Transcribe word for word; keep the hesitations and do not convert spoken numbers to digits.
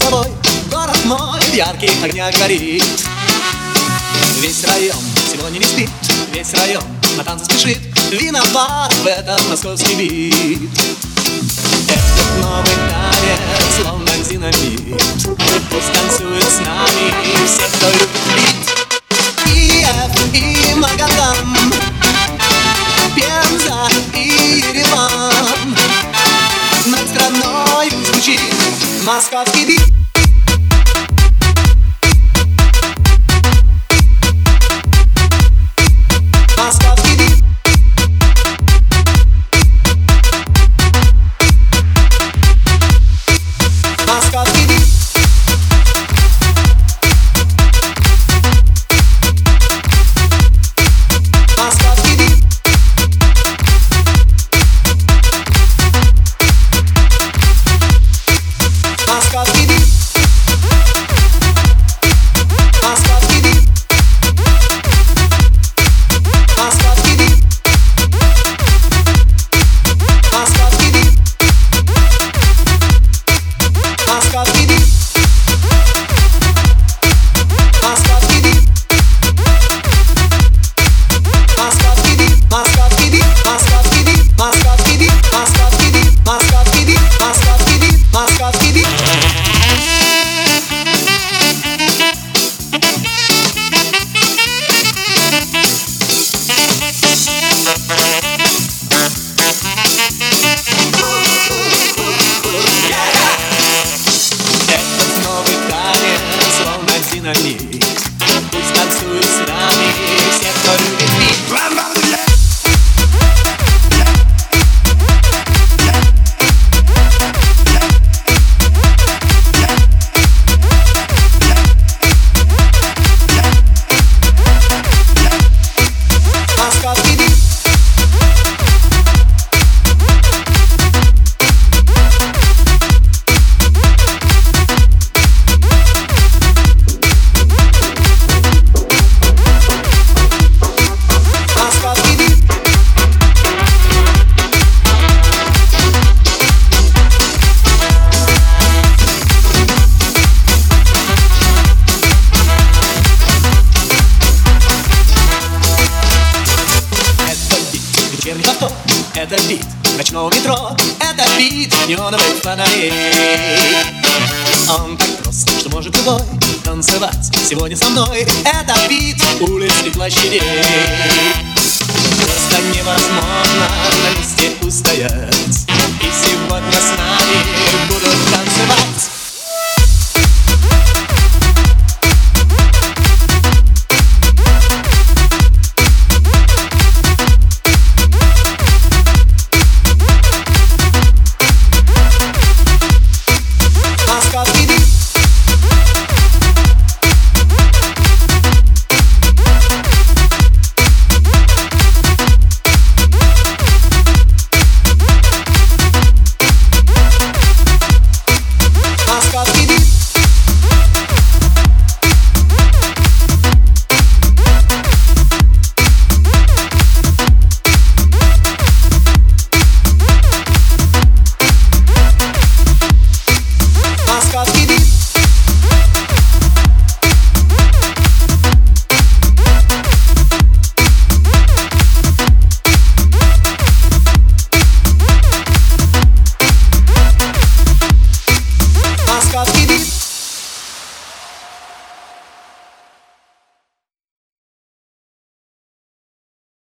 тобой город мой в ярких огнях горит. Весь район сегодня не спит, весь район на танцы спешит. Виноват в этом московский бит. Этот новый танец, словно динамит. Пусть танцует с нами все, кто любит бит. Киев и Магадан, Пенза и Ереван, над страной звучит московский бит. Московский бит. Московский бит. Московский бит. Moskovski beat. Moskovski beat. Moskovski beat. Moskovski beat. Moskovski beat. Moskovski beat. Moskovski beat. Moskovski beat. Moskovski beat. Moskovski beat. Moskovski beat. Moskovski beat. Moskovski beat. Moskovski beat. Moskovski beat. Пусть танцует с нами все, кто любит бит. Moskovski beat. Вечерний повтор, это бит ночного метро, это бит неоновых фонарей. Он так прост, что может любой танцевать сегодня со мной. Это бит улиц и площадей. Просто невозможно навести